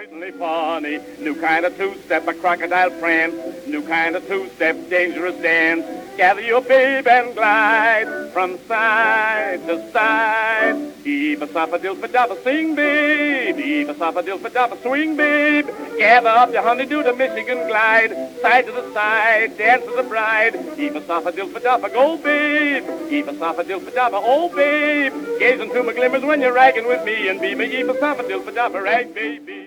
certainly funny. New kind of two-step, a crocodile prance. New kind of two-step, dangerous dance. Gather your babe and glide from side to side. Eva-sappa-dilfa-dabba, sing, babe. Eva-sappa-dilfa-dabba, swing, babe. Gather up your honey-do the Michigan glide. Side to the side, dance as a bride. Eva-sappa-dilfa-dabba, go, babe. Eva-sappa-dilfa-dabba, oh, babe. Gaze into my glimmers when you're ragging with me and be my Eva-sappa-dilfa-dabba, rag, baby.